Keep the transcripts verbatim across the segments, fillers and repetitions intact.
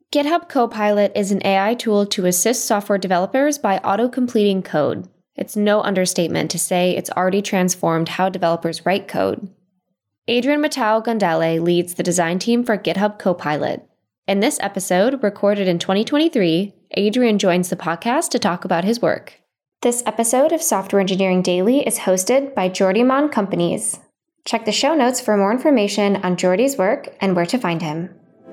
GitHub Copilot is an A I tool to assist software developers by auto-completing code. It's no understatement to say it's already transformed how developers write code. Adrian Matao Gondale leads the design team for GitHub Copilot. In this episode, recorded in twenty twenty-three, Adrian joins the podcast to talk about his work. This episode of Software Engineering Daily is hosted by Jordi Mon Companies. Check the show notes for more information on Jordi's work and where to find him.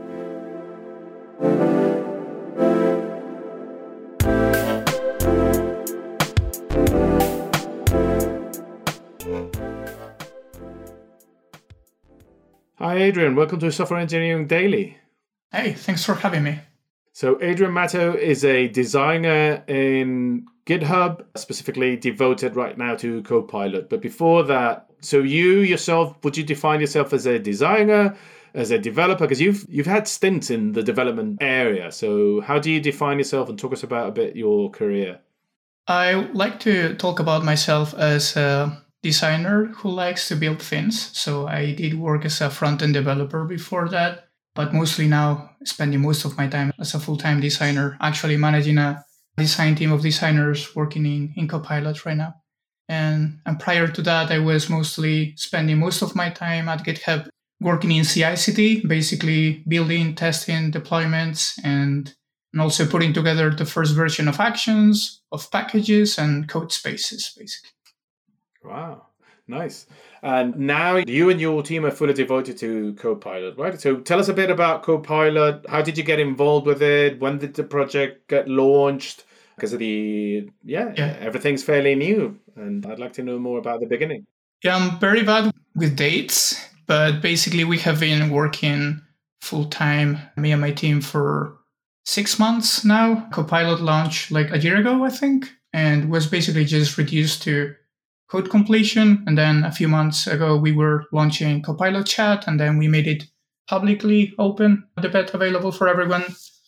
Hi Adrian, welcome to Software Engineering Daily. Hey, thanks for having me. So Adrian Matao is a designer in GitHub, specifically devoted right now to Copilot. But before that, so you yourself, would you define yourself as a designer, as a developer? Because you've you've had stints in the development area. So how do you define yourself, and talk us about a bit your career? I like to talk about myself as a designer who likes to build things. So I did work as a front-end developer before that, but mostly now spending most of my time as a full-time designer, actually managing a design team of designers working in, in Copilot right now. And, and prior to that, I was mostly spending most of my time at GitHub working in C I C D, basically building, testing, deployments, and, and also putting together the first version of actions, of packages, and code spaces, basically. Wow, nice. And now you and your team are fully devoted to Copilot, right? So tell us a bit about Copilot. How did you get involved with it? When did the project get launched? Because of the, yeah, yeah, everything's fairly new. And I'd like to know more about the beginning. Yeah, I'm very bad with dates, but basically we have been working full-time, me and my team, for six months now. Copilot launched like a year ago, I think, and was basically just reduced to code completion. And then a few months ago, we were launching Copilot Chat, and then we made it publicly open, the beta available for everyone.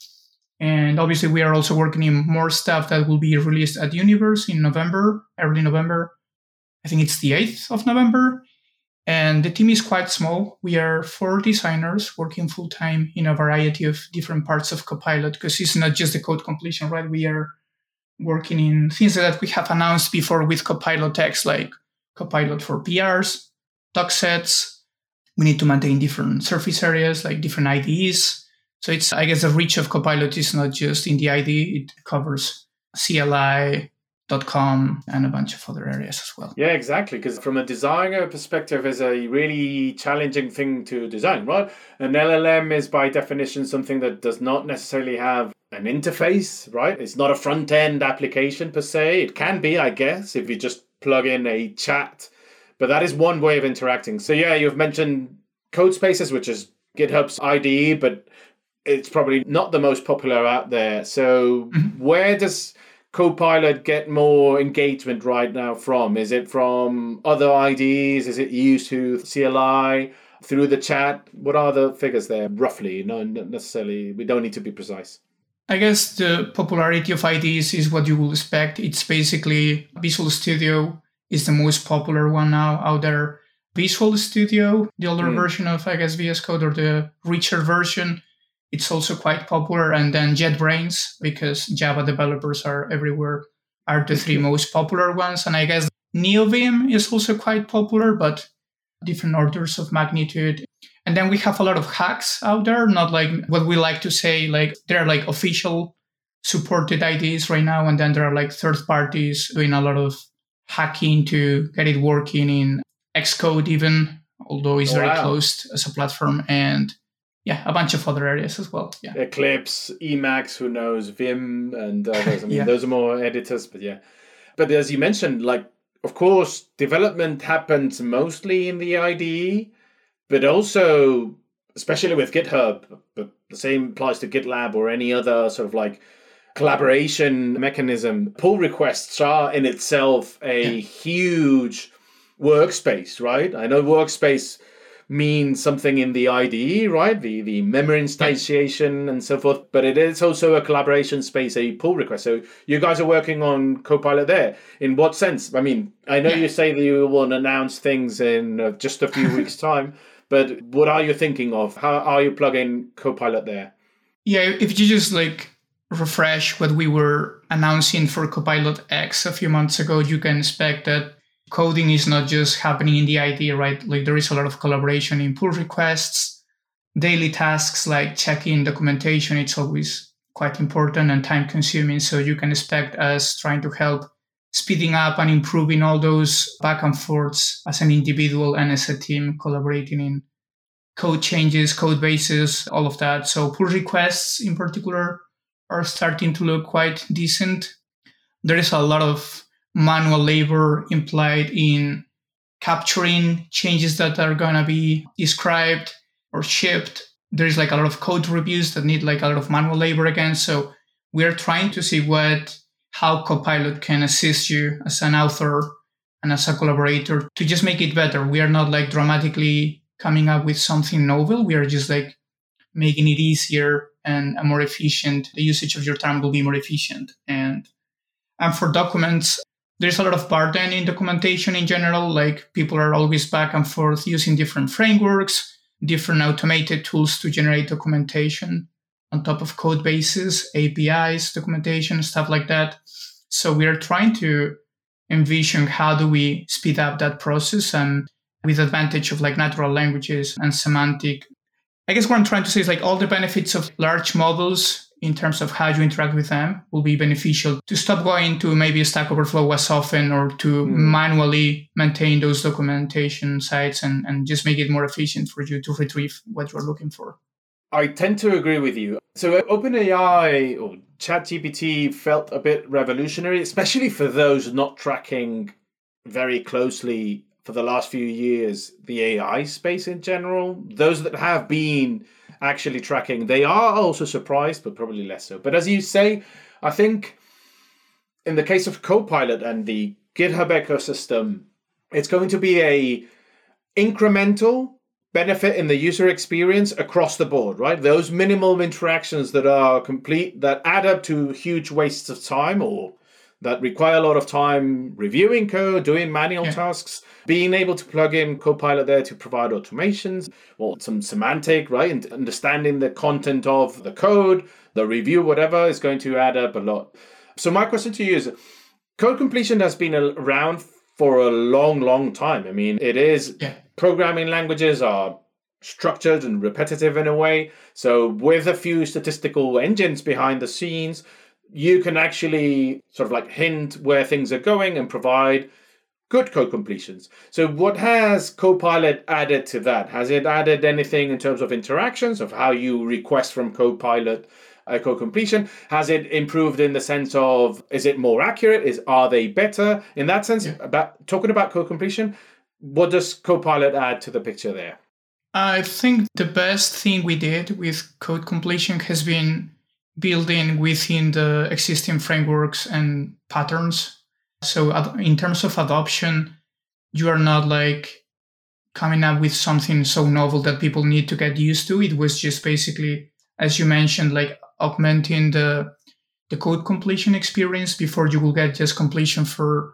And obviously, we are also working in more stuff that will be released at Universe in November, early November. I think it's the eighth of November. And the team is quite small. We are four designers working full-time in a variety of different parts of Copilot, because it's not just the code completion, right? We are working in things that we have announced before with Copilot X, like Copilot for P Rs, doc sets. We need to maintain different surface areas, like different I D Es. So it's, I guess, the reach of Copilot is not just in the I D E, it covers C L I dot com and a bunch of other areas as well. Yeah, exactly. Because from a designer perspective, it's a really challenging thing to design, right? An L L M is by definition something that does not necessarily have an interface, right? It's not a front-end application per se. It can be, I guess, if you just plug in a chat. But that is one way of interacting. So yeah, you've mentioned Codespaces, which is GitHub's I D E, but it's probably not the most popular out there. So mm-hmm. Where does Copilot get more engagement right now from? Is it from other I D Es? Is it used to C L I, through the chat? What are the figures there, roughly? No, not necessarily. We don't need to be precise. I guess the popularity of I D Es is what you will expect. It's basically Visual Studio is the most popular one now out there. Visual Studio, the older mm. version of, I guess, V S Code, or the richer version, it's also quite popular. And then JetBrains, because Java developers are everywhere, are the three most popular ones. And I guess NeoVim is also quite popular, but different orders of magnitude. And then we have a lot of hacks out there, not like what we like to say, like there are like official supported I D Es right now. And then there are like third parties doing a lot of hacking to get it working in Xcode even, although it's oh, very wow. closed as a platform. And yeah, a bunch of other areas as well. Yeah, Eclipse, Emacs, who knows, Vim and others. I mean, yeah. those are more editors, but yeah. But as you mentioned, like, of course, development happens mostly in the I D E, but also, especially with GitHub, but the same applies to GitLab or any other sort of like collaboration mechanism. Pull requests are in itself a yeah. huge workspace, right? I know workspace means something in the I D E, right? The the memory instantiation yeah. and so forth, but it is also a collaboration space, a pull request. So you guys are working on Copilot there. In what sense? I mean, I know yeah. you say that you will announce things in uh, just a few weeks' time, but what are you thinking of? How are you plugging Copilot there? Yeah, if you just like refresh what we were announcing for Copilot X a few months ago, you can expect that coding is not just happening in the I D E, right? Like there is a lot of collaboration in pull requests, daily tasks like checking documentation. It's always quite important and time consuming. So you can expect us trying to help speeding up and improving all those back and forths as an individual and as a team, collaborating in code changes, code bases, all of that. So pull requests in particular are starting to look quite decent. There is a lot of manual labor implied in capturing changes that are going to be described or shipped. There's like a lot of code reviews that need like a lot of manual labor again. So we're trying to see what, how Copilot can assist you as an author and as a collaborator to just make it better. We are not like dramatically coming up with something novel. We are just like making it easier and more efficient. The usage of your time will be more efficient. And, and for documents, there's a lot of burden in documentation in general. Like people are always back and forth using different frameworks, different automated tools to generate documentation on top of code bases, A P Is, documentation, stuff like that. So we are trying to envision how do we speed up that process and with advantage of like natural languages and semantic. I guess what I'm trying to say is like all the benefits of large models in terms of how you interact with them will be beneficial to stop going to maybe Stack Overflow as often or to mm. manually maintain those documentation sites and, and just make it more efficient for you to retrieve what you're looking for. I tend to agree with you. So OpenAI or ChatGPT felt a bit revolutionary, especially for those not tracking very closely for the last few years the A I space in general. Those that have been actually tracking, they are also surprised, but probably less so. But as you say, I think in the case of Copilot and the GitHub ecosystem, it's going to be a incremental benefit in the user experience across the board, right? Those minimal interactions that are complete, that add up to huge wastes of time or that require a lot of time reviewing code, doing manual yeah. tasks, being able to plug in Copilot there to provide automations or some semantic, right? And understanding the content of the code, the review, whatever, is going to add up a lot. So my question to you is, code completion has been around for a long, long time. I mean, it is, yeah. programming languages are structured and repetitive in a way. So with a few statistical engines behind the scenes, you can actually sort of like hint where things are going and provide good code completions. So what has Copilot added to that? Has it added anything in terms of interactions, of how you request from Copilot uh, code completion? Has it improved in the sense of, is it more accurate? Is Are they better? In that sense, yeah. about talking about code completion, what does Copilot add to the picture there? I think the best thing we did with code completion has been building within the existing frameworks and patterns. So in terms of adoption, you are not like coming up with something so novel that people need to get used to. It was just basically, as you mentioned, like augmenting the the code completion experience before you will get just completion for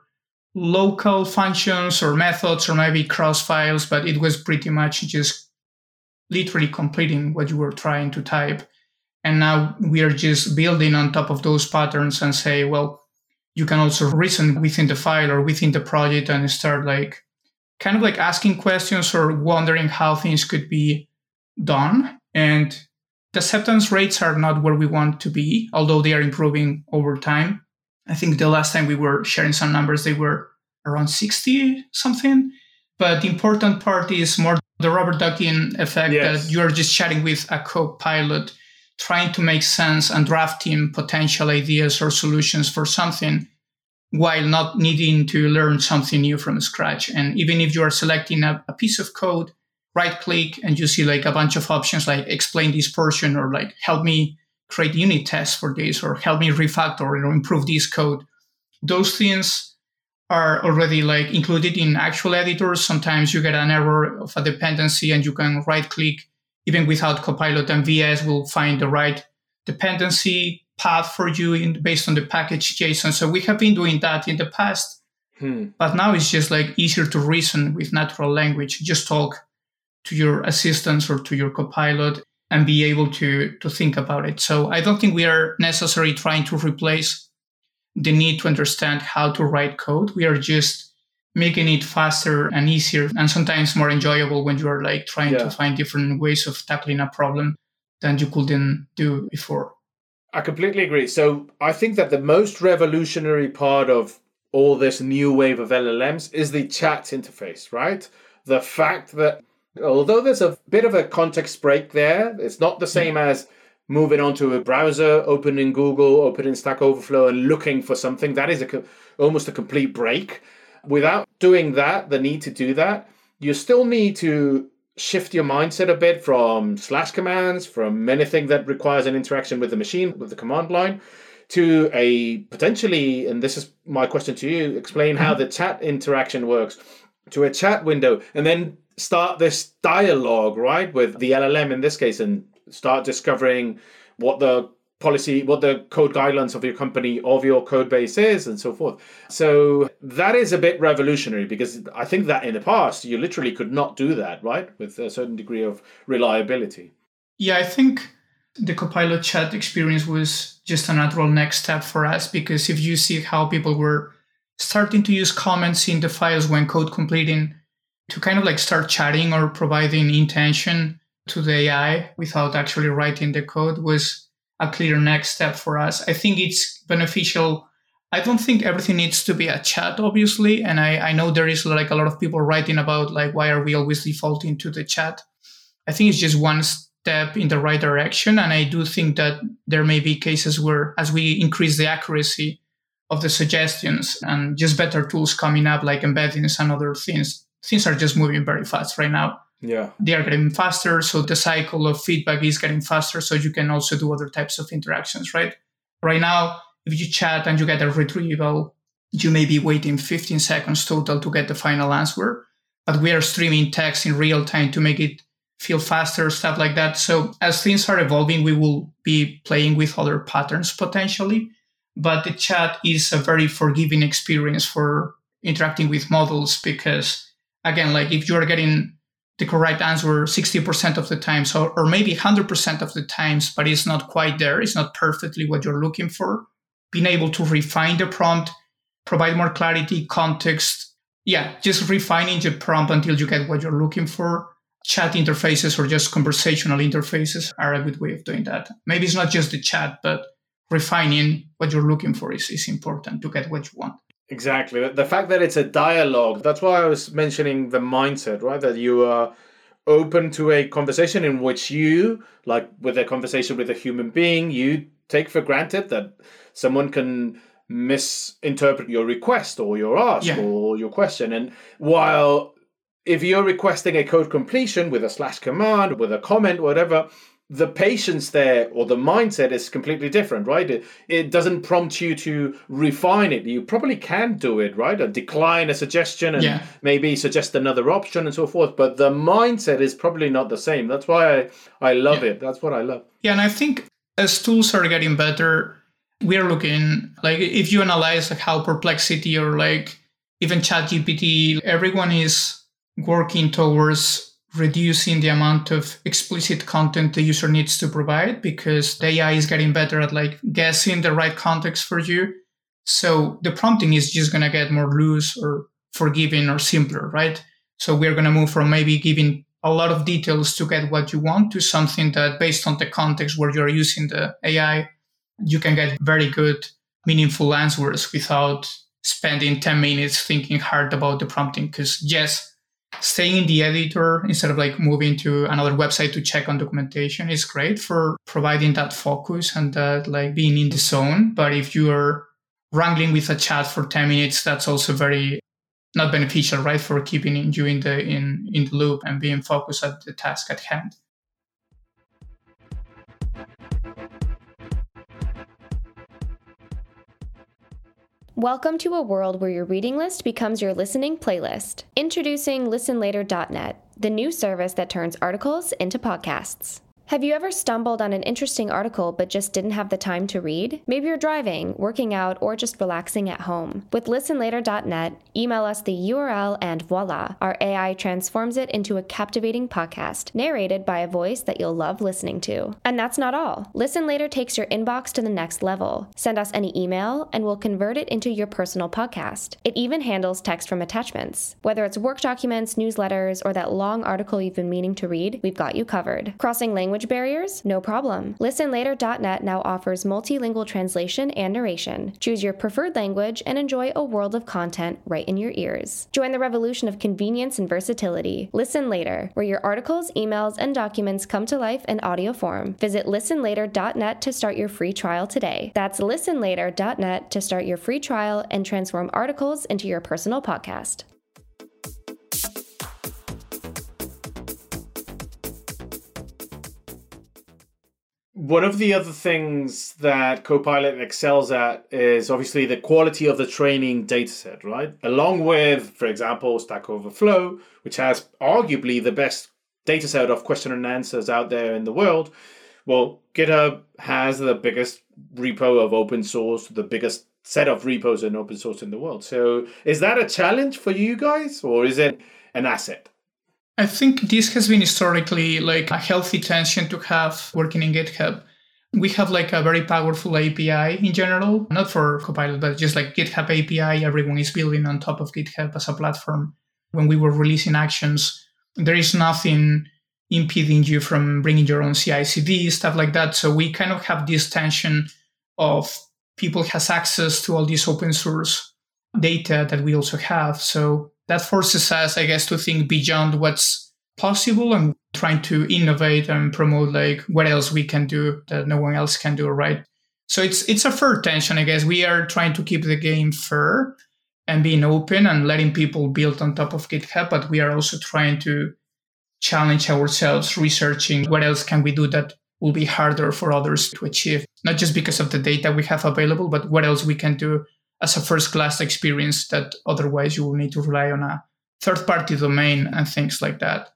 local functions or methods or maybe cross files, but it was pretty much just literally completing what you were trying to type. And now we are just building on top of those patterns and say, well, you can also reason within the file or within the project and start like kind of like asking questions or wondering how things could be done. And the acceptance rates are not where we want to be, although they are improving over time. I think the last time we were sharing some numbers, they were around sixty something. But the important part is more the rubber ducking effect, yes. that you're just chatting with a Copilot, trying to make sense and drafting potential ideas or solutions for something while not needing to learn something new from scratch. And even if you are selecting a, a piece of code, right click and you see like a bunch of options like explain this portion or like help me create unit tests for this or help me refactor or improve this code. Those things are already like included in actual editors. Sometimes you get an error of a dependency and you can right click even without Copilot, and V S will find the right dependency path for you in, based on the package JSON. So we have been doing that in the past, hmm. but now it's just like easier to reason with natural language. Just talk to your assistants or to your Copilot and be able to, to think about it. So I don't think we are necessarily trying to replace the need to understand how to write code. We are just making it faster and easier and sometimes more enjoyable when you are like trying yeah. to find different ways of tackling a problem than you couldn't do before. I completely agree. So I think that the most revolutionary part of all this new wave of L L Ms is the chat interface, right? The fact that although there's a bit of a context break there, it's not the same yeah. as moving onto a browser, opening Google, opening Stack Overflow and looking for something. That is a, almost a complete break. Without doing that, the need to do that, you still need to shift your mindset a bit from slash commands, from anything that requires an interaction with the machine, with the command line, to a potentially, and this is my question to you, explain how the chat interaction works, to a chat window, and then start this dialogue, right, with the L L M in this case, and start discovering what the policy, what the code guidelines of your company, of your code base is, and so forth. So that is a bit revolutionary, because I think that in the past, you literally could not do that, right, with a certain degree of reliability. Yeah, I think the Copilot chat experience was just a natural next step for us, because if you see how people were starting to use comments in the files when code completing to kind of like start chatting or providing intention to the A I without actually writing the code was a clear next step for us. I think it's beneficial. I don't think everything needs to be a chat, obviously. And I, I know there is like a lot of people writing about like, why are we always defaulting to the chat? I think it's just one step in the right direction. And I do think that there may be cases where as we increase the accuracy of the suggestions and just better tools coming up like embeddings and other things, things are just moving very fast right now. Yeah, they are getting faster. So the cycle of feedback is getting faster. So you can also do other types of interactions, right? Right now, if you chat and you get a retrieval, you may be waiting fifteen seconds total to get the final answer. But we are streaming text in real time to make it feel faster, stuff like that. So as things are evolving, we will be playing with other patterns potentially. But the chat is a very forgiving experience for interacting with models because, again, like if you're getting the correct answer sixty percent of the time, so, or maybe one hundred percent of the times, but it's not quite there, it's not perfectly what you're looking for, being able to refine the prompt, provide more clarity, context, yeah, just refining the prompt until you get what you're looking for. Chat interfaces or just conversational interfaces are a good way of doing that. Maybe it's not just the chat, but refining what you're looking for is, is important to get what you want. Exactly. The fact that it's a dialogue, that's why I was mentioning the mindset, right? That you are open to a conversation in which you, like with a conversation with a human being, you take for granted that someone can misinterpret your request or your ask yeah. or your question. And while if you're requesting a code completion with a slash command, with a comment, whatever, the patience there or the mindset is completely different, right? It, it doesn't prompt you to refine it. You probably can do it, right? And decline a suggestion and yeah. maybe suggest another option and so forth. But the mindset is probably not the same. That's why I, I love yeah. it. That's what I love. Yeah, and I think as tools are getting better, we are looking, like if you analyze like how Perplexity or like even ChatGPT, everyone is working towards reducing the amount of explicit content the user needs to provide because the A I is getting better at like guessing the right context for you. So the prompting is just going to get more loose or forgiving or simpler, right? So we're going to move from maybe giving a lot of details to get what you want to something that based on the context where you're using the A I, you can get very good, meaningful answers without spending ten minutes thinking hard about the prompting. Because yes, staying in the editor instead of like moving to another website to check on documentation is great for providing that focus and that like being in the zone. But if you are wrangling with a chat for ten minutes, that's also very not beneficial, right? For keeping you in the in, in the loop and being focused at the task at hand. Welcome to a world where your reading list becomes your listening playlist. Introducing listen later dot net, the new service that turns articles into podcasts. Have you ever stumbled on an interesting article but just didn't have the time to read? Maybe you're driving, working out, or just relaxing at home. With listen later dot net, email us the U R L and voila, our A I transforms it into a captivating podcast, narrated by a voice that you'll love listening to. And that's not all. Listen Later takes your inbox to the next level. Send us any email, and we'll convert it into your personal podcast. It even handles text from attachments. Whether it's work documents, newsletters, or that long article you've been meaning to read, we've got you covered. Crossing language barriers? No problem. listen later dot net now offers multilingual translation and narration. Choose your preferred language and enjoy a world of content right in your ears. Join the revolution of convenience and versatility. Listen Later, where your articles, emails, and documents come to life in audio form. Visit listen later dot net to start your free trial today. That's listen later dot net to start your free trial and transform articles into your personal podcast. One of the other things that Copilot excels at is obviously the quality of the training dataset, right? Along with, for example, Stack Overflow, which has arguably the best dataset of question and answers out there in the world. Well, GitHub has the biggest repo of open source, the biggest set of repos in open source in the world. So is that a challenge for you guys, or is it an asset? I think this has been historically like a healthy tension to have working in GitHub. We have like a very powerful A P I in general, not for Copilot, but just like GitHub A P I, everyone is building on top of GitHub as a platform. When we were releasing actions, there is nothing impeding you from bringing your own C I C D, stuff like that. So we kind of have this tension of people has access to all this open source data that we also have. So that forces us, I guess, to think beyond what's possible and trying to innovate and promote like what else we can do that no one else can do, right? So it's it's a fair tension, I guess. We are trying to keep the game fair and being open and letting people build on top of GitHub, but we are also trying to challenge ourselves, researching what else can we do that will be harder for others to achieve, not just because of the data we have available, but what else we can do as a first-class experience that otherwise you will need to rely on a third-party domain and things like that.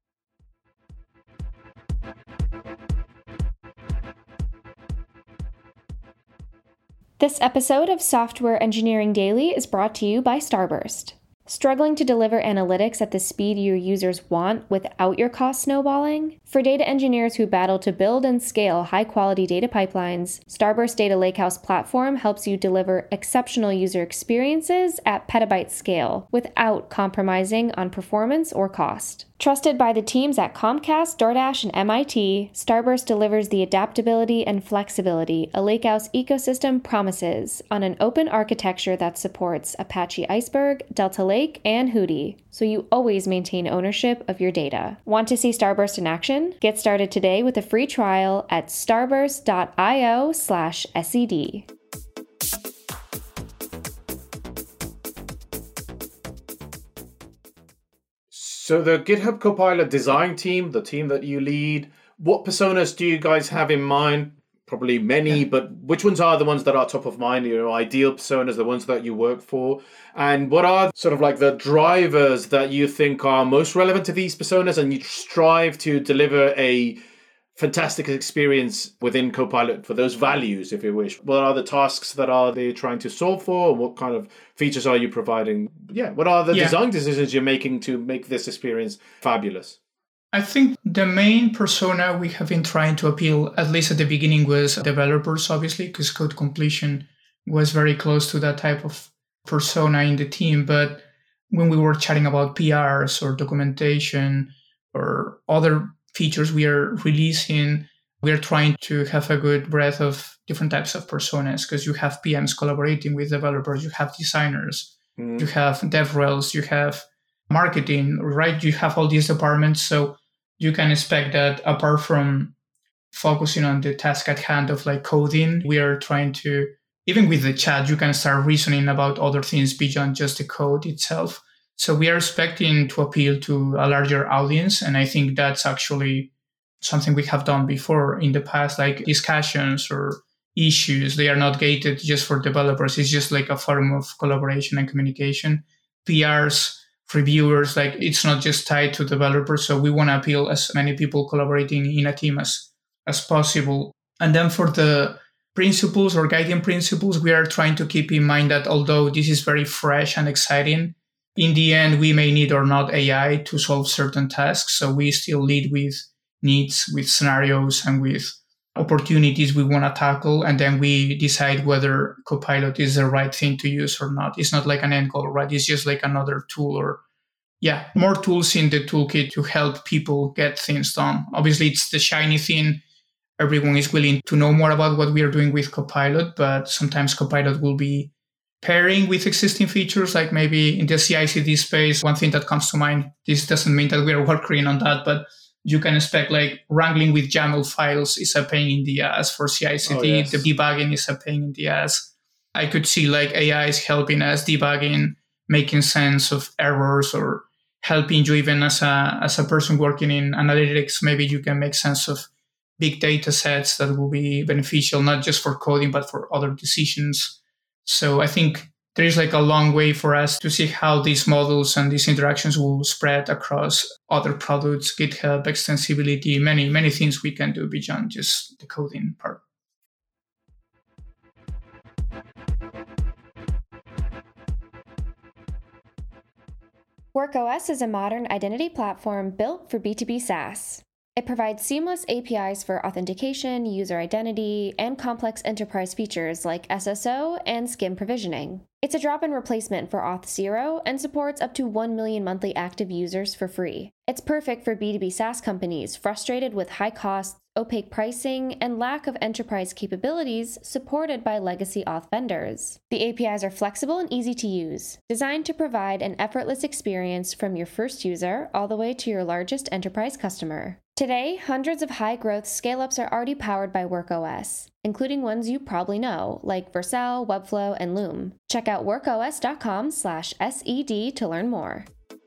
This episode of Software Engineering Daily is brought to you by Starburst. Struggling to deliver analytics at the speed your users want without your cost snowballing? For data engineers who battle to build and scale high-quality data pipelines, Starburst Data Lakehouse platform helps you deliver exceptional user experiences at petabyte scale without compromising on performance or cost. Trusted by the teams at Comcast, DoorDash, and M I T, Starburst delivers the adaptability and flexibility a Lakehouse ecosystem promises on an open architecture that supports Apache Iceberg, Delta Lake, and Hudi, so you always maintain ownership of your data. Want to see Starburst in action? Get started today with a free trial at starburst dot io slash S E D. So the GitHub Copilot design team, the team that you lead, what personas do you guys have in mind? Probably many, but which ones are the ones that are top of mind, your ideal personas, the ones that you work for? And what are sort of like the drivers that you think are most relevant to these personas and you strive to deliver a fantastic experience within Copilot for those values, if you wish? What are the tasks that are they trying to solve for? And what kind of features are you providing? Yeah, what are the yeah. design decisions you're making to make this experience fabulous? I think the main persona we have been trying to appeal, at least at the beginning, was developers, obviously, because code completion was very close to that type of persona in the team. But when we were chatting about P Rs or documentation or other features we are releasing, we are trying to have a good breadth of different types of personas, because you have P Ms collaborating with developers, you have designers, mm. you have DevRels, you have marketing, right? You have all these departments. So you can expect that apart from focusing on the task at hand of like coding, we are trying to, even with the chat, you can start reasoning about other things beyond just the code itself. So we are expecting to appeal to a larger audience. And I think that's actually something we have done before in the past, like discussions or issues. They are not gated just for developers. It's just like a forum of collaboration and communication. P Rs reviewers. Like it's not just tied to developers. So we want to appeal as many people collaborating in a team as, as possible. And then for the principles or guiding principles, we are trying to keep in mind that although this is very fresh and exciting, in the end, we may need or not A I to solve certain tasks. So we still lead with needs, with scenarios, and with opportunities we want to tackle. And then we decide whether Copilot is the right thing to use or not. It's not like an end goal, right? It's just like another tool or, yeah, more tools in the toolkit to help people get things done. Obviously, it's the shiny thing. Everyone is willing to know more about what we are doing with Copilot, but sometimes Copilot will be pairing with existing features, like maybe in the C I C D space. One thing that comes to mind, this doesn't mean that we are working on that, but you can expect like wrangling with YAML files is a pain in the ass for C I C D. Oh, yes. The debugging is a pain in the ass. I could see like A I is helping us debugging, making sense of errors, or helping you even as a as a person working in analytics. Maybe you can make sense of big data sets that will be beneficial, not just for coding, but for other decisions. So I think there is like a long way for us to see how these models and these interactions will spread across other products, GitHub, extensibility, many, many things we can do beyond just the coding part. WorkOS is a modern identity platform built for B two B SaaS. It provides seamless A P Is for authentication, user identity, and complex enterprise features like S S O and S C I M provisioning. It's a drop-in replacement for Auth zero and supports up to one million monthly active users for free. It's perfect for B two B SaaS companies frustrated with high costs, opaque pricing, and lack of enterprise capabilities supported by legacy auth vendors. The A P Is are flexible and easy to use, designed to provide an effortless experience from your first user all the way to your largest enterprise customer. Today, hundreds of high-growth scale-ups are already powered by WorkOS, including ones you probably know, like Vercel, Webflow, and Loom. Check out workos.com slash SED to learn more.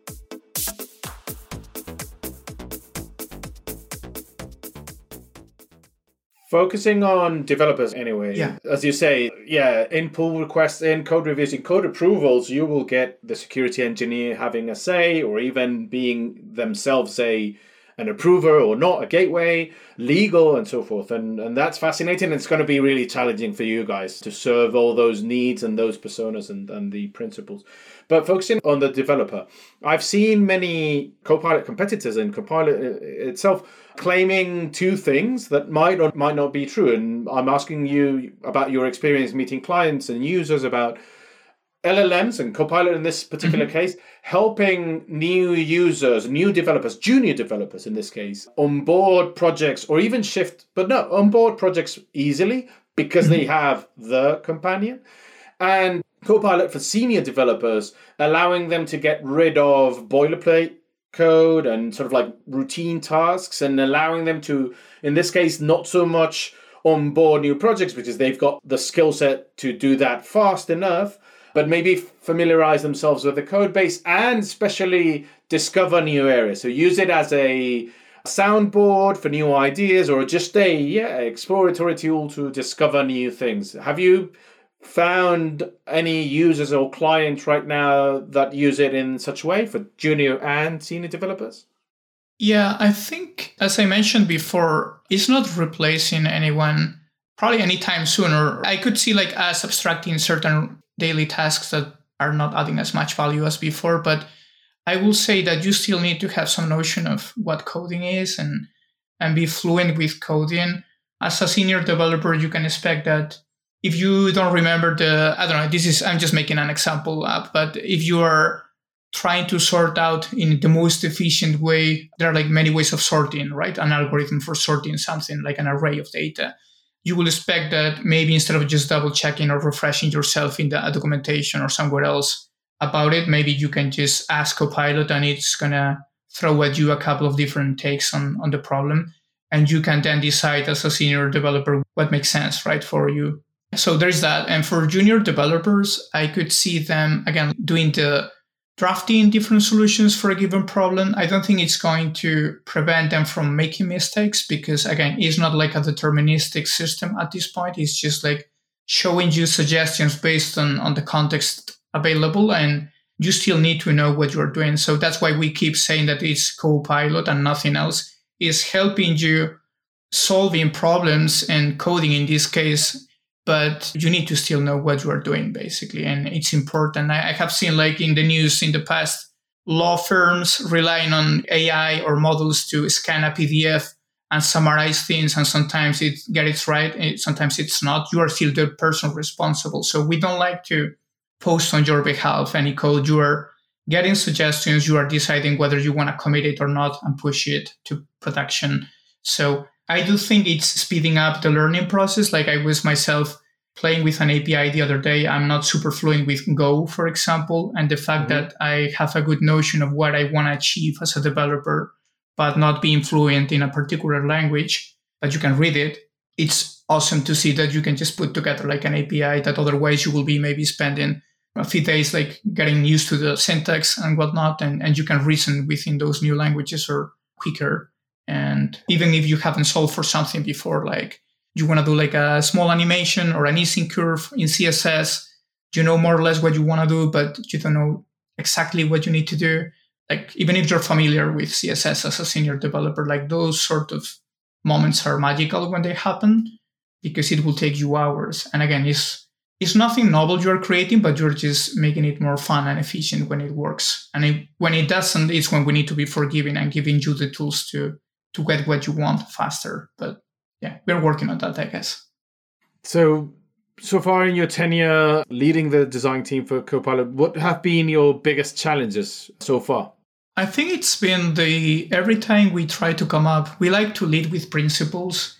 Focusing on developers anyway, yeah. As you say, yeah, in pull requests, in code reviews, in code approvals, you will get the security engineer having a say, or even being themselves a an approver or not, a gateway, legal, and so forth. And and that's fascinating. It's going to be really challenging for you guys to serve all those needs and those personas and, and the principles. But focusing on the developer, I've seen many Copilot competitors and Copilot itself claiming two things that might or might not be true. And I'm asking you about your experience meeting clients and users about L L Ms and Copilot in this particular mm-hmm. case, helping new users, new developers, junior developers in this case, onboard projects or even shift, but no, onboard projects easily because mm-hmm. they have the companion. And Copilot for senior developers, allowing them to get rid of boilerplate code and sort of like routine tasks, and allowing them to, in this case, not so much onboard new projects because they've got the skill set to do that fast enough, but maybe familiarize themselves with the code base and especially discover new areas. So use it as a soundboard for new ideas, or just a yeah exploratory tool to discover new things. Have you found any users or clients right now that use it in such a way for junior and senior developers? Yeah, I think, as I mentioned before, it's not replacing anyone probably anytime soon. Or I could see like us abstracting certain daily tasks that are not adding as much value as before. But I will say that you still need to have some notion of what coding is and, and be fluent with coding. As a senior developer, you can expect that if you don't remember the, I don't know, this is, I'm just making an example up, but if you are trying to sort out in the most efficient way, there are like many ways of sorting, right? An algorithm for sorting something like an array of data. You will expect that maybe instead of just double checking or refreshing yourself in the documentation or somewhere else about it, maybe you can just ask Copilot and it's going to throw at you a couple of different takes on, on the problem. And you can then decide as a senior developer what makes sense, right, for you. So there's that. And for junior developers, I could see them, again, doing the drafting different solutions for a given problem. I don't think it's going to prevent them from making mistakes because, again, it's not like a deterministic system at this point. It's just like showing you suggestions based on, on the context available. And you still need to know what you're doing. So that's why we keep saying that it's Copilot and nothing else. It's helping you solving problems and coding in this case, but you need to still know what you are doing, basically. And it's important. I, I have seen, like in the news in the past, law firms relying on A I or models to scan a P D F and summarize things, and sometimes it gets it right, sometimes it's not. You are still the person responsible. So we don't like to post on your behalf any code. You are getting suggestions, you are deciding whether you want to commit it or not and push it to production. So I do think it's speeding up the learning process. Like I was myself playing with an A P I the other day. I'm not super fluent with Go, for example. And the fact mm-hmm. that I have a good notion of what I want to achieve as a developer, but not being fluent in a particular language, but you can read it. It's awesome to see that you can just put together like an A P I that otherwise you will be maybe spending a few days like getting used to the syntax and whatnot. And, and you can reason within those new languages or quicker. And even if you haven't solved for something before, like you want to do like a small animation or an async curve in C S S, you know more or less what you want to do, but you don't know exactly what you need to do. Like even if you're familiar with C S S as a senior developer, like those sort of moments are magical when they happen because it will take you hours. And again, it's it's nothing novel you're creating, but you're just making it more fun and efficient when it works. And it, when it doesn't, it's when we need to be forgiving and giving you the tools to to get what you want faster. But yeah, we're working on that, I guess. So, so far in your tenure leading the design team for Copilot, what have been your biggest challenges so far? I think it's been the, every time we try to come up, we like to lead with principles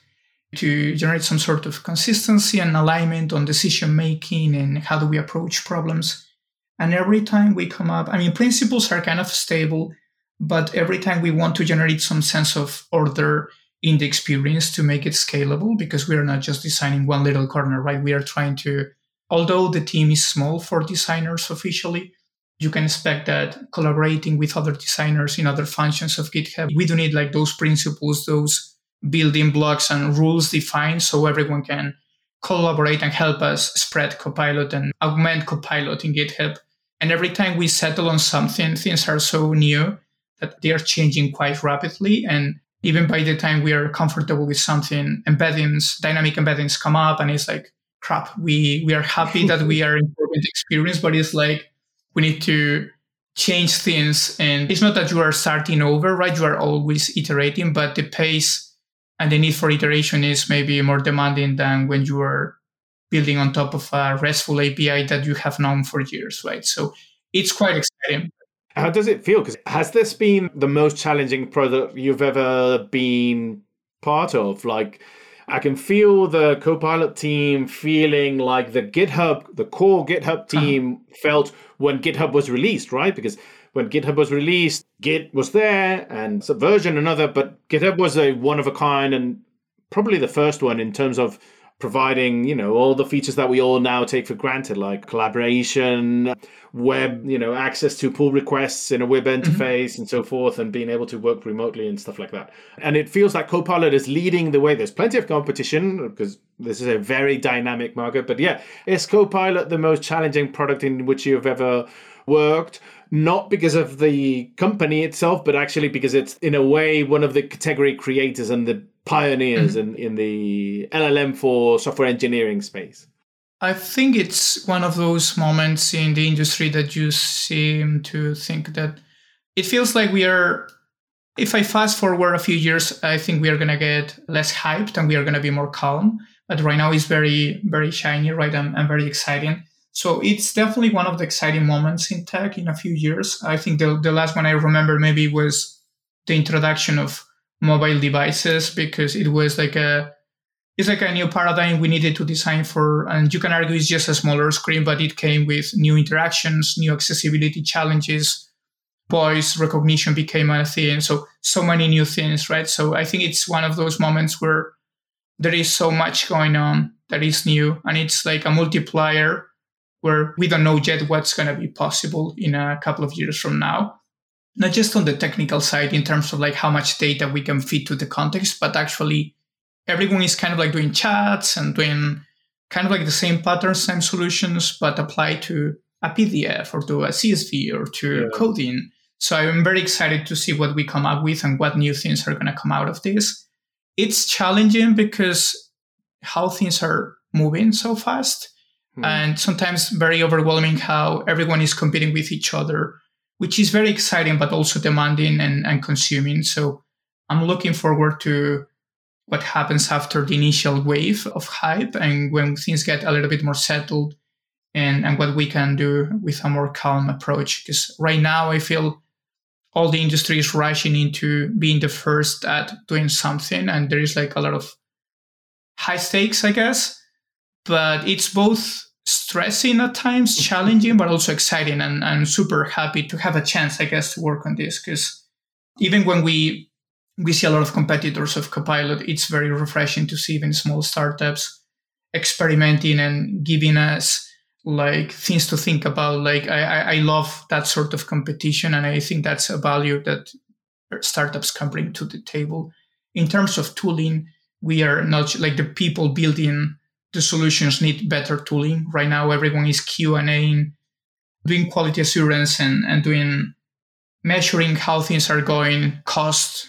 to generate some sort of consistency and alignment on decision making and how do we approach problems. And every time we come up, I mean, principles are kind of stable, but every time we want to generate some sense of order in the experience to make it scalable, because we are not just designing one little corner, right? We are trying to, although the team is small for designers officially, you can expect that collaborating with other designers in other functions of GitHub, we do need like those principles, those building blocks and rules defined so everyone can collaborate and help us spread Copilot and augment Copilot in GitHub. And every time we settle on something, things are so new that they are changing quite rapidly. And even by the time we are comfortable with something, embeddings, dynamic embeddings come up and it's like, crap, we, we are happy that we are improving the experience, but it's like, we need to change things. And it's not that you are starting over, right? You are always iterating, but the pace and the need for iteration is maybe more demanding than when you are building on top of a RESTful A P I that you have known for years, right? So it's quite exciting. How does it feel? Because has this been the most challenging product you've ever been part of? Like, I can feel the Copilot team feeling like the GitHub, the core GitHub team uh-huh. felt when GitHub was released, right? Because when GitHub was released, Git was there and Subversion another, but GitHub was a one of a kind and probably the first one in terms of providing, you know, all the features that we all now take for granted, like collaboration, web, you know, access to pull requests in a web interface mm-hmm. and so forth, and being able to work remotely and stuff like that. And it feels like Copilot is leading the way. There's plenty of competition because this is a very dynamic market. But yeah, is Copilot the most challenging product in which you've ever worked? Not because of the company itself, but actually because it's, in a way, one of the category creators and the pioneers mm-hmm. in, in the L L M for software engineering space. I think it's one of those moments in the industry that you seem to think that it feels like we are, if I fast forward a few years, I think we are going to get less hyped and we are going to be more calm. But right now it's very, very shiny, right? And, and very exciting. So it's definitely one of the exciting moments in tech in a few years. I think the, the last one I remember maybe was the introduction of mobile devices, because it was like a, it's like a new paradigm we needed to design for. And you can argue it's just a smaller screen, but it came with new interactions, new accessibility challenges. Voice recognition became a thing. So, so many new things, right? So I think it's one of those moments where there is so much going on that is new. And it's like a multiplier where we don't know yet what's going to be possible in a couple of years from now. Not just on the technical side in terms of like how much data we can feed to the context, but actually everyone is kind of like doing chats and doing kind of like the same patterns, same solutions, but applied to a P D F or do a C S V or to Yeah. coding. So I'm very excited to see what we come up with and what new things are going to come out of this. It's challenging because how things are moving so fast hmm. and sometimes very overwhelming how everyone is competing with each other, which is very exciting, but also demanding and, and consuming. So I'm looking forward to what happens after the initial wave of hype and when things get a little bit more settled and, and what we can do with a more calm approach. Because right now I feel all the industry is rushing into being the first at doing something. And there is like a lot of high stakes, I guess. But it's both stressing at times, challenging, but also exciting. And I'm super happy to have a chance, I guess, to work on this. Because even when we we see a lot of competitors of Copilot, it's very refreshing to see even small startups experimenting and giving us like things to think about. Like I, I love that sort of competition, and I think that's a value that startups can bring to the table. In terms of tooling, we are not like the people building the solutions need better tooling. Right now, everyone is Q and A, doing quality assurance and, and doing measuring how things are going, cost,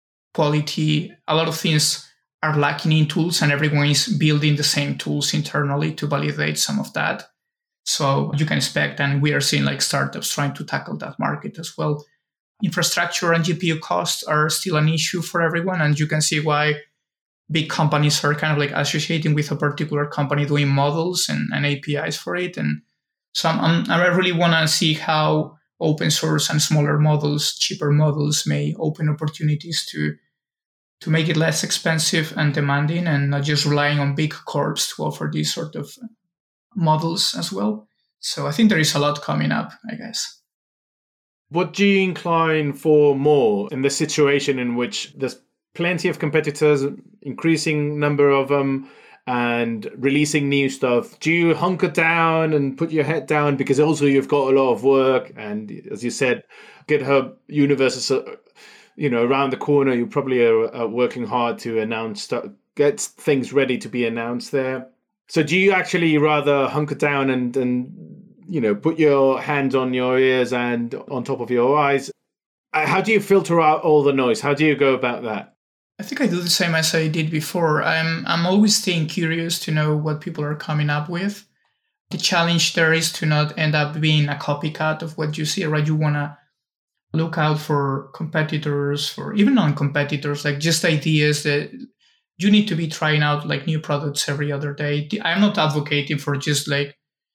quality. A lot of things are lacking in tools, and everyone is building the same tools internally to validate some of that. So you can expect, and we are seeing like startups trying to tackle that market as well. Infrastructure and G P U costs are still an issue for everyone, and you can see why big companies are kind of like associating with a particular company doing models and, and A P Is for it. And so I'm, I really want to see how open source and smaller models, cheaper models may open opportunities to to make it less expensive and demanding and not just relying on big corps to offer these sort of models as well. So I think there is a lot coming up, I guess. What do you incline for more in the situation in which there's plenty of competitors, increasing number of them, and releasing new stuff? Do you hunker down and put your head down because also you've got a lot of work, and as you said, GitHub Universe is, uh, you know, around the corner. You probably are, are working hard to announce stuff, get things ready to be announced there. So do you actually rather hunker down and and you know put your hands on your ears and on top of your eyes? How do you filter out all the noise? How do you go about that? I think I do the same as I did before. I'm I'm always staying curious to know what people are coming up with. The challenge there is to not end up being a copycat of what you see, right? You want to look out for competitors, for even non-competitors, like just ideas that you need to be trying out like new products every other day. I'm not advocating for just like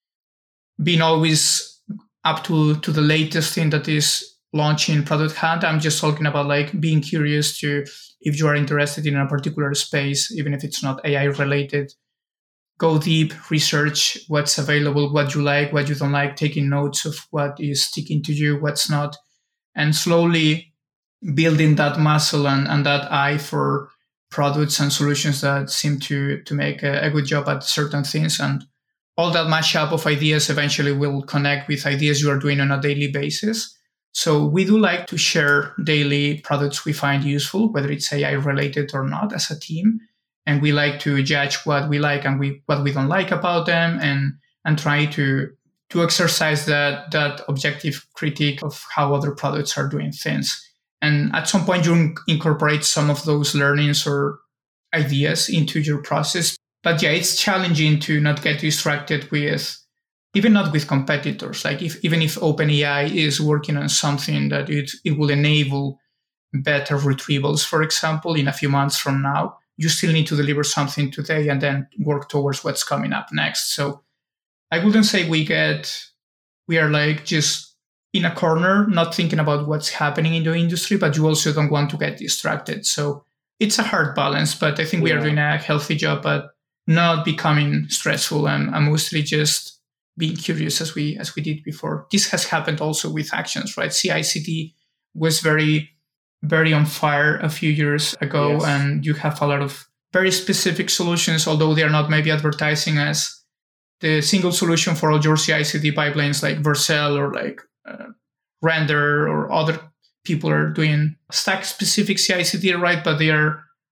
being always up to, to the latest thing that is launching Product Hunt. I'm just talking about like being curious to, if you are interested in a particular space, even if it's not A I related, go deep, research what's available, what you like, what you don't like, taking notes of what is sticking to you, what's not, and slowly building that muscle and, and that eye for products and solutions that seem to, to make a, a good job at certain things. And all that mashup of ideas eventually will connect with ideas you are doing on a daily basis. So we do like to share daily products we find useful, whether it's A I related or not, as a team. And we like to judge what we like and we what we don't like about them, and and try to to exercise that that objective critique of how other products are doing things. And at some point, you incorporate some of those learnings or ideas into your process. But yeah, it's challenging to not get distracted with, even not with competitors. Like if even if OpenAI is working on something that it, it will enable better retrievals, for example, in a few months from now, you still need to deliver something today and then work towards what's coming up next. So I wouldn't say we get, we are like just in a corner, not thinking about what's happening in the industry, but you also don't want to get distracted. So it's a hard balance, but I think we yeah. are doing a healthy job at not becoming stressful and, and mostly just being curious as we as we did before. This has happened also with Actions, right? C I C D was very, very on fire a few years ago, yes. and you have a lot of very specific solutions, although they are not maybe advertising as the single solution for all your C I C D pipelines like Vercel or like uh, Render or other people are doing stack-specific C I C D, right? But they are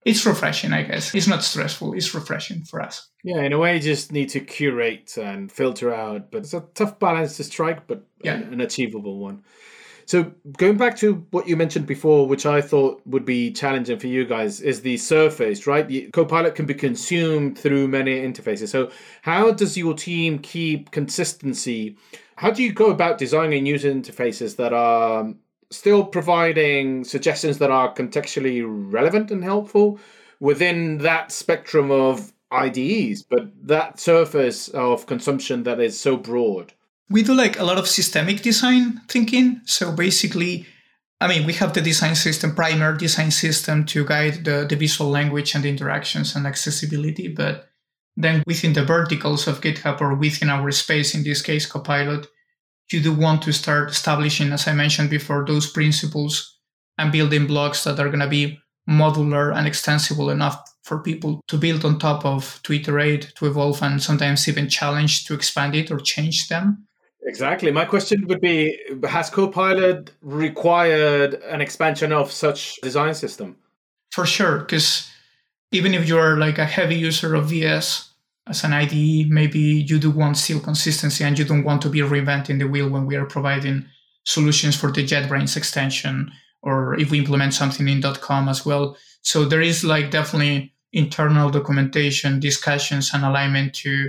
it's refreshing, I guess. It's not stressful. It's refreshing for us. Yeah, in a way, you just need to curate and filter out. But it's a tough balance to strike, but yeah. an, an achievable one. So going back to what you mentioned before, which I thought would be challenging for you guys, is the surface, right? Copilot can be consumed through many interfaces. So how does your team keep consistency? How do you go about designing user interfaces that are still providing suggestions that are contextually relevant and helpful within that spectrum of I D Es, but that surface of consumption that is so broad? We do like a lot of systemic design thinking. So basically, I mean, we have the design system, primer design system to guide the, the visual language and the interactions and accessibility. But then within the verticals of GitHub or within our space, in this case, Copilot, you do want to start establishing, as I mentioned before, those principles and building blocks that are going to be modular and extensible enough for people to build on top of, to iterate, to evolve, and sometimes even challenge to expand it or change them. Exactly. My question would be, has Copilot required an expansion of such design system? For sure, because even if you're like a heavy user of V S as an I D E, maybe you do want still consistency and you don't want to be reinventing the wheel when we are providing solutions for the JetBrains extension, or if we implement something in .com as well. So there is like definitely internal documentation, discussions, and alignment to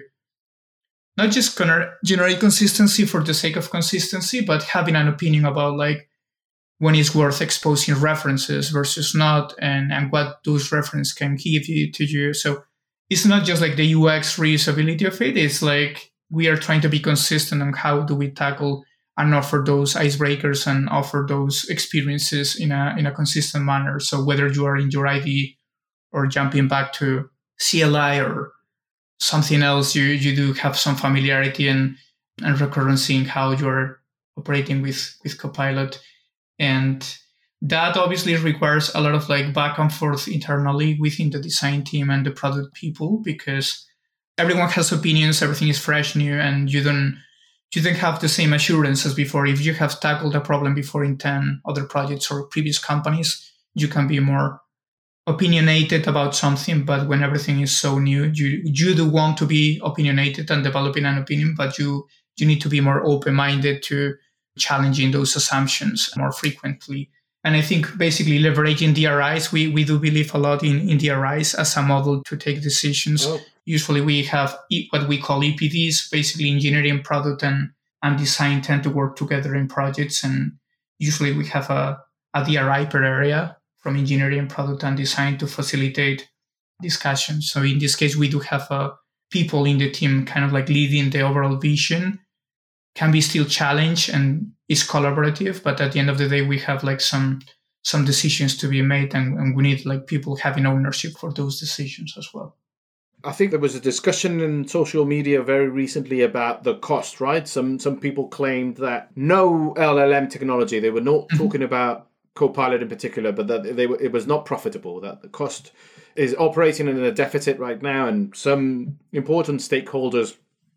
not just generate consistency for the sake of consistency, but having an opinion about like when it's worth exposing references versus not, and, and what those references can give you to you. So it's not just like the U X reusability of it. It's like we are trying to be consistent on how do we tackle and offer those icebreakers and offer those experiences in a in a consistent manner. So whether you are in your I D E or jumping back to C L I or something else, you you do have some familiarity and, and recurrency in how you're operating with, with Copilot. And that obviously requires a lot of like back and forth internally within the design team and the product people, because everyone has opinions, everything is fresh, new, and you don't you don't have the same assurance as before. If you have tackled a problem before in ten other projects or previous companies, you can be more opinionated about something. But when everything is so new, you you do want to be opinionated and developing an opinion, but you you need to be more open-minded to challenging those assumptions more frequently. And I think basically leveraging D R Is, we, we do believe a lot in, in D R Is as a model to take decisions. Oh. Usually we have what we call E P Ds, basically engineering, product, and, and design tend to work together in projects. And usually we have a, a D R I per area from engineering, product, and design to facilitate discussions. So in this case, we do have uh, people in the team kind of like leading the overall vision. Can be still challenged and is collaborative, but at the end of the day, we have like some some decisions to be made, and, and we need like people having ownership for those decisions as well. I think there was a discussion in social media very recently about the cost, right? Some some people claimed that no L L M technology, they were not mm-hmm. talking about Copilot in particular, but that they were, it was not profitable, that the cost is operating in a deficit right now. And some important stakeholders,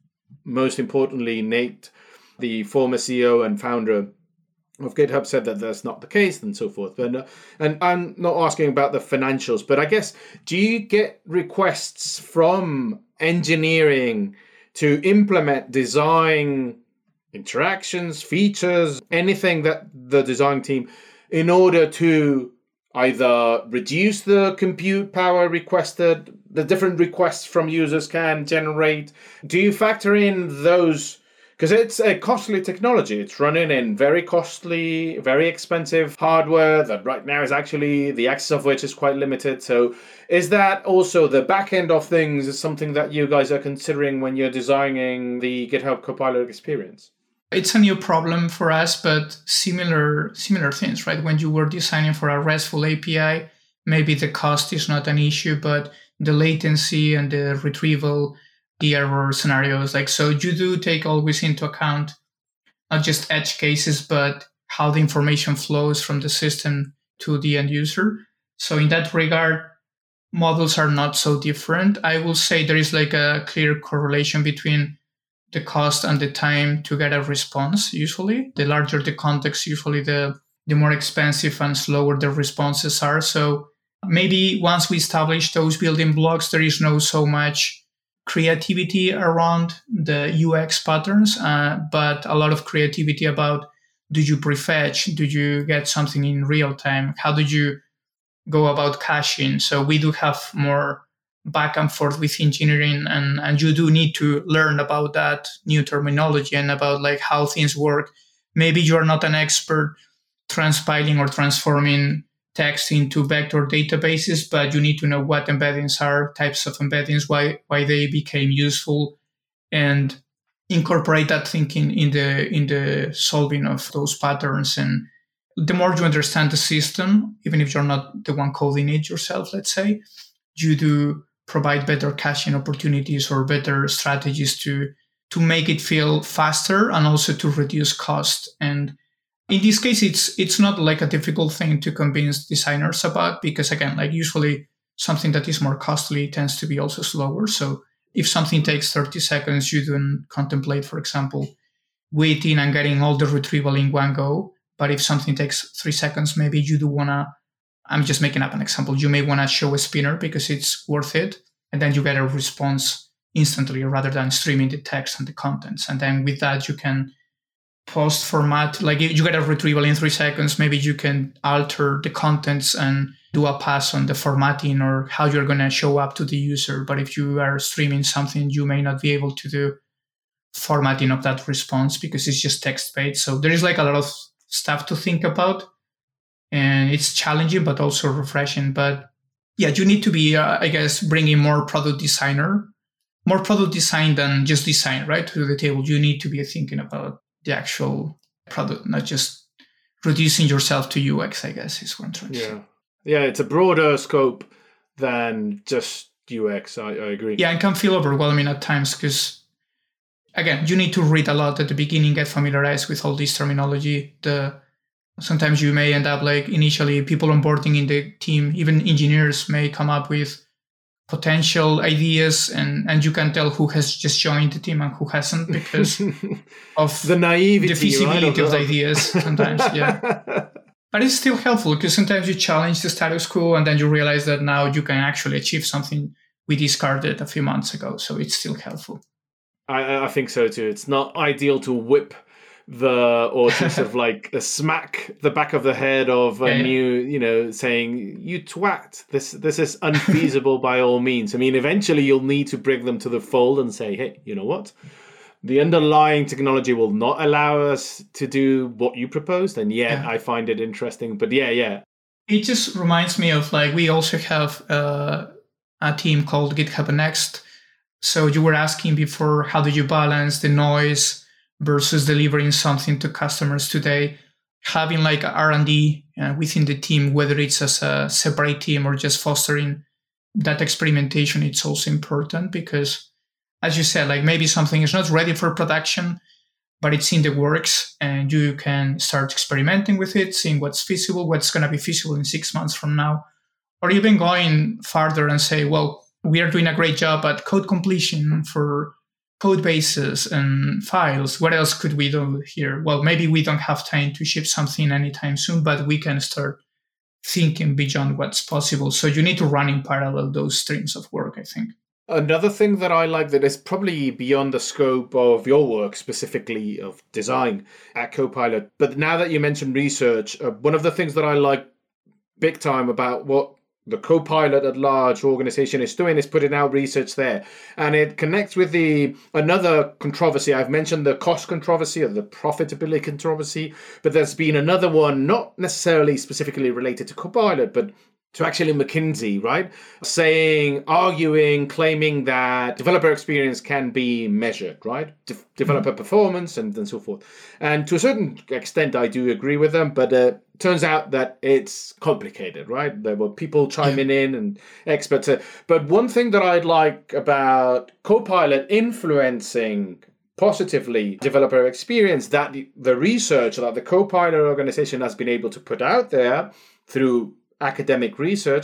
most importantly, Nate, the former C E O and founder of GitHub, said that that's not the case and so forth. But, uh, and I'm not asking about the financials, but I guess, do you get requests from engineering to implement design interactions, features, anything that the design team, in order to either reduce the compute power requested, the different requests from users can generate? Do you factor in those? Because it's a costly technology. It's running in very costly, very expensive hardware that right now is actually, the access of which is quite limited. So is that also the back end of things is something that you guys are considering when you're designing the GitHub Copilot experience? It's a new problem for us, but similar similar things, right? When you were designing for a RESTful A P I, maybe the cost is not an issue, but the latency and the retrieval, the error scenarios, like, so you do take always into account not just edge cases, but how the information flows from the system to the end user. So in that regard, models are not so different. I will say there is like a clear correlation between the cost and the time to get a response. Usually, the larger the context, usually the, the more expensive and slower the responses are. So Maybe once we establish those building blocks, there is no so much creativity around the U X patterns, uh, but a lot of creativity about, did you prefetch? Did you get something in real time? How did you go about caching? So we do have more back and forth with engineering, and, and you do need to learn about that new terminology and about like how things work. Maybe you're not an expert transpiling or transforming text into vector databases, but you need to know what embeddings are, types of embeddings, why why they became useful, and incorporate that thinking in the in the solving of those patterns. And the more you understand the system, even if you're not the one coding it yourself, let's say, you do provide better caching opportunities or better strategies to to make it feel faster and also to reduce cost. And in this case, it's it's not like a difficult thing to convince designers about, because again, like usually something that is more costly tends to be also slower. So if something takes thirty seconds, you don't contemplate, for example, waiting and getting all the retrieval in one go. But if something takes three seconds, maybe you do want to, I'm just making up an example, you may want to show a spinner because it's worth it. And then you get a response instantly rather than streaming the text and the contents. And then with that, you can post format, like you get a retrieval in three seconds, maybe you can alter the contents and do a pass on the formatting or how you're going to show up to the user. But if you are streaming something, you may not be able to do formatting of that response because it's just text-based. So there is like a lot of stuff to think about, and it's challenging, but also refreshing. But yeah, you need to be, uh, I guess, bringing more product designer, more product design than just design, right, to the table. You need to be thinking about the actual product, not just reducing yourself to U X, I guess, is what I'm trying to yeah. say. Yeah, it's a broader scope than just U X. I, I agree. Yeah, it can feel overwhelming at times because, again, you need to read a lot at the beginning, get familiarized with all this terminology. The sometimes you may end up like initially people onboarding in the team, even engineers may come up with potential ideas, and, and you can tell who has just joined the team and who hasn't because of the naivety, the feasibility right? of the ideas sometimes, yeah. But it's still helpful because sometimes you challenge the status quo and then you realize that now you can actually achieve something we discarded a few months ago. So it's still helpful. I, I think so too. It's not ideal to whip the or to sort of like smack the back of the head of a yeah, new, you know, saying, you twat, this this is unfeasible by all means. I mean, eventually you'll need to bring them to the fold and say, hey, you know what? The underlying technology will not allow us to do what you proposed, and yet yeah. I find it interesting. But yeah, yeah. It just reminds me of like, we also have uh, a team called GitHub Next. So you were asking before, how do you balance the noise versus delivering something to customers today? Having like R and D uh, within the team, whether it's as a separate team or just fostering that experimentation, it's also important because, as you said, like maybe something is not ready for production, but it's in the works and you can start experimenting with it, seeing what's feasible, what's going to be feasible in six months from now, or even going farther and say, well, we are doing a great job at code completion for code bases and files. What else could we do here? Well, maybe we don't have time to ship something anytime soon, but we can start thinking beyond what's possible. So you need to run in parallel those streams of work, I think. Another thing that I like that is probably beyond the scope of your work, specifically of design at Copilot, but now that you mentioned research, uh, one of the things that I like big time about what the Copilot at large organization is doing is putting out research there. And it connects with the another controversy. I've mentioned the cost controversy or the profitability controversy, but there's been another one, not necessarily specifically related to Copilot, but to actually McKinsey, right? Saying, arguing, claiming that developer experience can be measured, right? De- developer mm-hmm. performance and, and so forth. And to a certain extent, I do agree with them, but uh, turns out that it's complicated, right? There were people chiming yeah. in and experts. Uh, but one thing that I'd like about Copilot influencing positively developer experience, that the, the research that the Copilot organization has been able to put out there through academic research,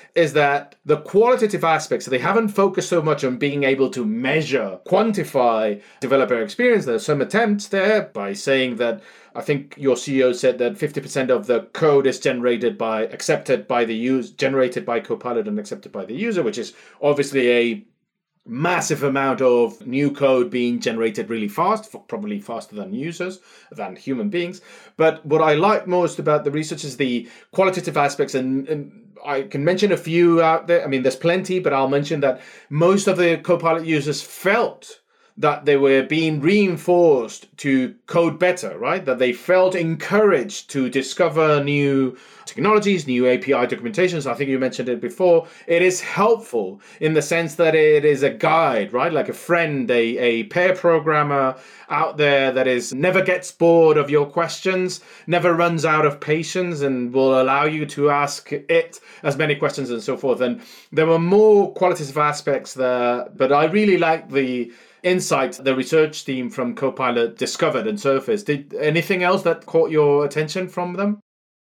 is that the qualitative aspects, they haven't focused so much on being able to measure, quantify developer experience. There's some attempts there by saying that, I think your C E O said that fifty percent of the code is generated by, accepted by the user, generated by Copilot and accepted by the user, which is obviously a massive amount of new code being generated really fast, probably faster than users, than human beings. But what I like most about the research is the qualitative aspects, and, and I can mention a few out there. I mean, there's plenty, but I'll mention that most of the Copilot users felt that they were being reinforced to code better, right? That they felt encouraged to discover new technologies, new A P I documentations. I think you mentioned it before. It is helpful in the sense that it is a guide, right? Like a friend, a, a pair programmer out there that is never gets bored of your questions, never runs out of patience, and will allow you to ask it as many questions and so forth. And there were more qualitative aspects there, but I really like the insights the research team from Copilot discovered and surfaced. Did anything else that caught your attention from them?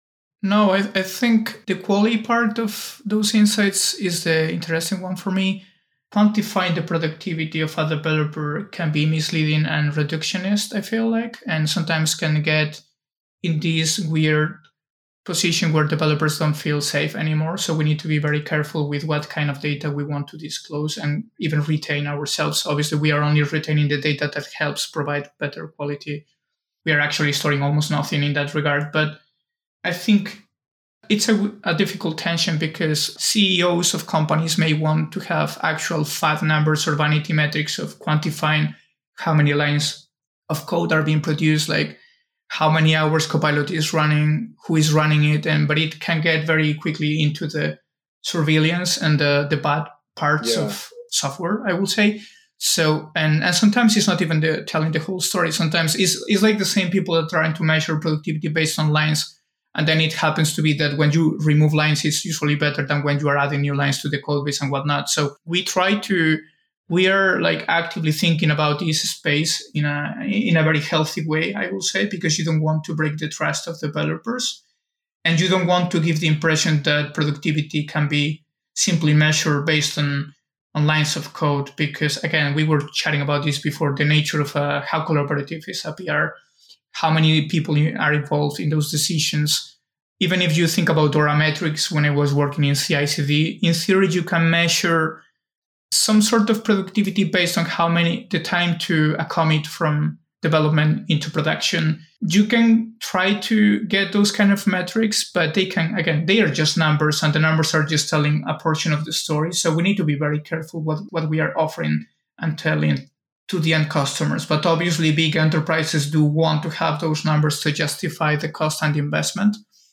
No, I, I think the quality part of those insights is the interesting one for me. Quantifying the productivity of a developer can be misleading and reductionist, I feel like, and sometimes can get in this weird position where developers don't feel safe anymore. So we need to be very careful with what kind of data we want to disclose and even retain ourselves. Obviously, we are only retaining the data that helps provide better quality. We are actually storing almost nothing in that regard. But I think it's a, a difficult tension because C E Os of companies may want to have actual fat numbers or vanity metrics of quantifying how many lines of code are being produced, like how many hours Copilot is running, who is running it, and but it can get very quickly into the surveillance and the, the bad parts yeah. of software, I would say. So, and, and sometimes it's not even the, telling the whole story. Sometimes it's, it's like the same people that are trying to measure productivity based on lines. And then it happens to be that when you remove lines, it's usually better than when you are adding new lines to the code base and whatnot. So we try to, we are like actively thinking about this space in a in a very healthy way, I will say, because you don't want to break the trust of developers. And you don't want to give the impression that productivity can be simply measured based on, on lines of code. Because again, we were chatting about this before, the nature of uh, how collaborative is a P R, how many people are involved in those decisions. Even if you think about Dora metrics, when I was working in C I C D, in theory, you can measure some sort of productivity based on how many, the time to a commit from development into production. You can try to get those kind of metrics, but they can, again, they are just numbers, and the numbers are just telling a portion of the story. So we need to be very careful what, what we are offering and telling to the end customers. But obviously, big enterprises do want to have those numbers to justify the cost and the investment.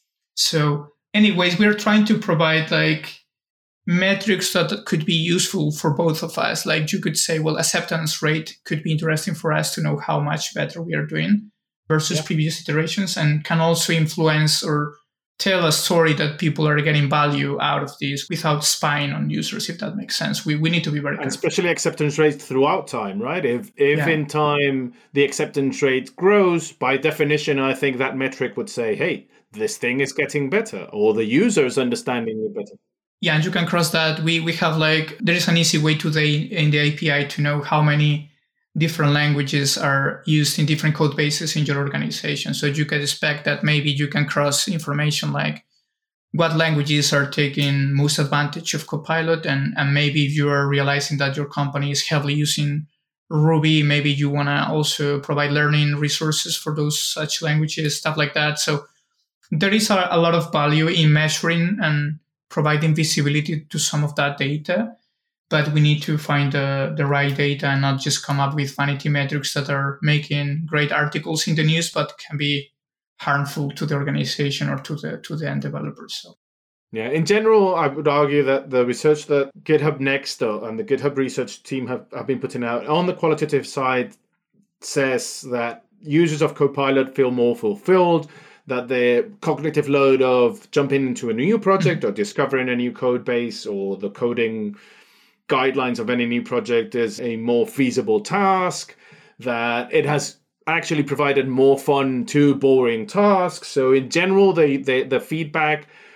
So anyways, we're trying to provide like metrics that could be useful for both of us. Like you could say, well, acceptance rate could be interesting for us to know how much better we are doing versus yeah. previous iterations, and can also influence or tell a story that people are getting value out of this without spying on users, if that makes sense. We we need to be very careful. And especially acceptance rates throughout time, right? If if yeah. in time the acceptance rate grows, by definition, I think that metric would say, hey, this thing is getting better, or the user is understanding it better. Yeah, and you can cross that. We we have like, there is an easy way today in the A P I to know how many different languages are used in different code bases in your organization. So you can expect that maybe you can cross information like what languages are taking most advantage of Copilot. And, and maybe if you are realizing that your company is heavily using Ruby, maybe you want to also provide learning resources for those such languages, stuff like that. So there is a, a lot of value in measuring and providing visibility to some of that data, but we need to find the, the right data and not just come up with vanity metrics that are making great articles in the news, but can be harmful to the organization or to the to the end developers. So. Yeah, in general, I would argue that the research that GitHub Next and the GitHub research team have, have been putting out on the qualitative side says that users of Copilot feel more fulfilled, that the cognitive load of jumping into a new project or discovering a new code base or the coding guidelines of any new project is a more feasible task, that it has actually provided more fun to boring tasks. So in general, the, the, the feedback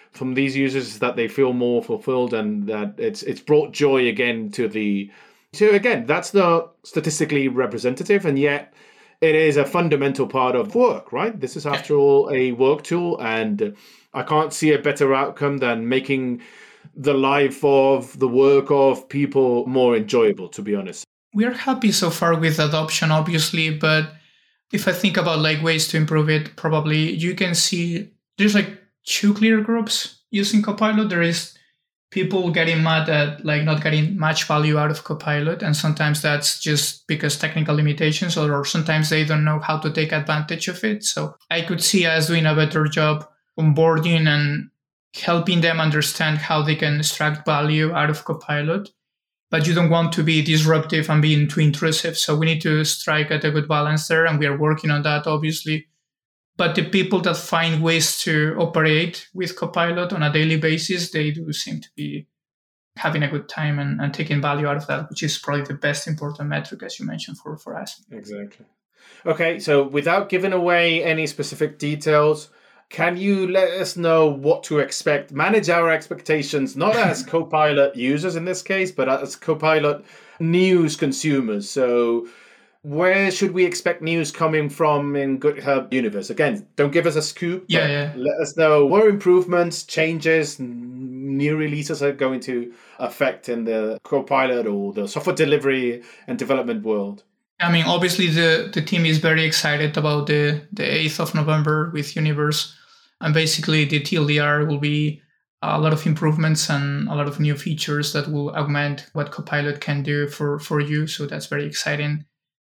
from these users is that they feel more fulfilled and that it's it's brought joy again to the so again, that's not statistically representative, and yet it is a fundamental part of work, right? This is after all a work tool, and I can't see a better outcome than making the life of the work of people more enjoyable, to be honest. We are happy so far with adoption, obviously, but if I think about like ways to improve it, probably you can see there's like two clear groups using Copilot. There is people getting mad at like not getting much value out of Copilot, and sometimes that's just because technical limitations, or, or sometimes they don't know how to take advantage of it. So I could see us doing a better job onboarding and helping them understand how they can extract value out of Copilot. But you don't want to be disruptive and being too intrusive. So we need to strike at a good balance there, and we are working on that, obviously. But the people that find ways to operate with Copilot on a daily basis, they do seem to be having a good time and, and taking value out of that, which is probably the best important metric, as you mentioned, for, for us. Exactly. Okay, so without giving away any specific details, can you let us know what to expect? Manage our expectations, not as Copilot users in this case, but as Copilot news consumers. So where should we expect news coming from in GitHub Universe? Again, don't give us a scoop. Yeah, yeah. Let us know what improvements, changes, new releases are going to affect in the Copilot or the software delivery and development world. I mean, obviously, the, the team is very excited about the, the eighth of November with Universe. And basically, the T L D R will be a lot of improvements and a lot of new features that will augment what Copilot can do for, for you. So that's very exciting.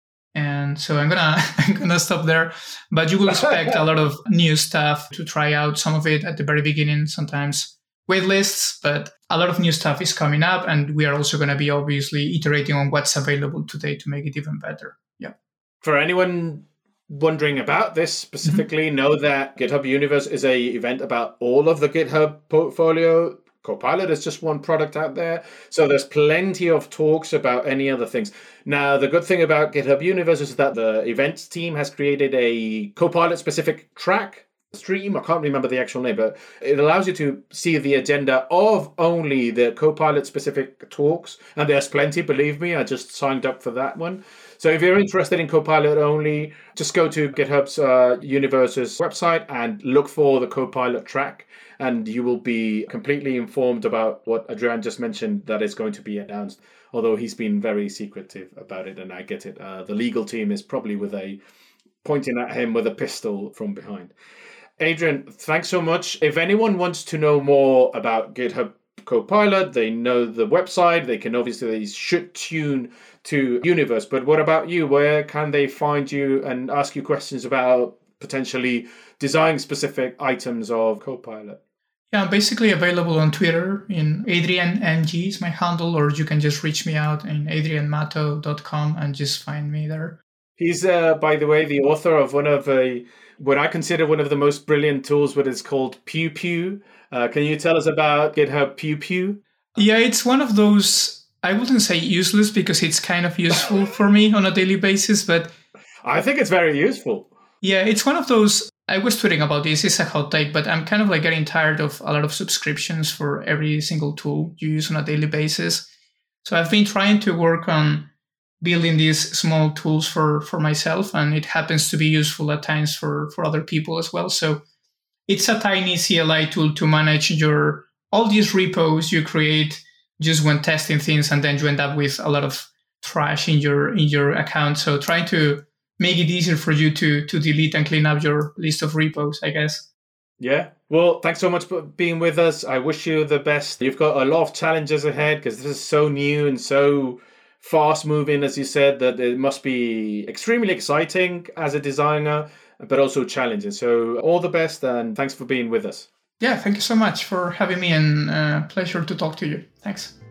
And so I'm gonna I'm gonna stop there. But you will expect a lot of new stuff to try out. Some of it at the very beginning, sometimes wait lists, but a lot of new stuff is coming up. And we are also going to be obviously iterating on what's available today to make it even better. Yeah. For anyone wondering about this specifically, mm-hmm. know that GitHub Universe is a event about all of the GitHub portfolio. Copilot is just one product out there. So there's plenty of talks about any other things. Now, the good thing about GitHub Universe is that the events team has created a Copilot specific track stream. I can't remember the actual name, but it allows you to see the agenda of only the Copilot specific talks. And there's plenty, believe me. I just signed up for that one. So if you're interested in Copilot only, just go to GitHub's uh, Universe's website and look for the Copilot track, and you will be completely informed about what Adrian just mentioned that is going to be announced, although he's been very secretive about it, and I get it. Uh, the legal team is probably with a pointing at him with a pistol from behind. Adrian, thanks so much. If anyone wants to know more about GitHub Copilot, they know the website, they can obviously, they should tune to Universe. But what about you? Where can they find you and ask you questions about potentially design specific items of Copilot? Yeah, I'm basically available on Twitter in Adrian N G is my handle, or you can just reach me out in adrian mato dot com and just find me there. He's, uh, by the way, the author of one of a, what I consider one of the most brilliant tools, what is called Pew Pew. Uh, can you tell us about GitHub Pew Pew? Yeah, it's one of those, I wouldn't say useless because it's kind of useful for me on a daily basis, but I think it's very useful. Yeah, it's one of those, I was tweeting about this, it's a hot take, but I'm kind of like getting tired of a lot of subscriptions for every single tool you use on a daily basis. So I've been trying to work on building these small tools for, for myself, and it happens to be useful at times for, for other people as well. So it's a tiny C L I tool to manage your all these repos you create just when testing things, and then you end up with a lot of trash in your in your account. So trying to make it easier for you to to delete and clean up your list of repos, I guess. Yeah. Well, thanks so much for being with us. I wish you the best. You've got a lot of challenges ahead because this is so new and so fast moving, as you said, that it must be extremely exciting as a designer, but also challenging. So all the best, and thanks for being with us. Yeah, thank you so much for having me, and uh, pleasure to talk to you. Thanks.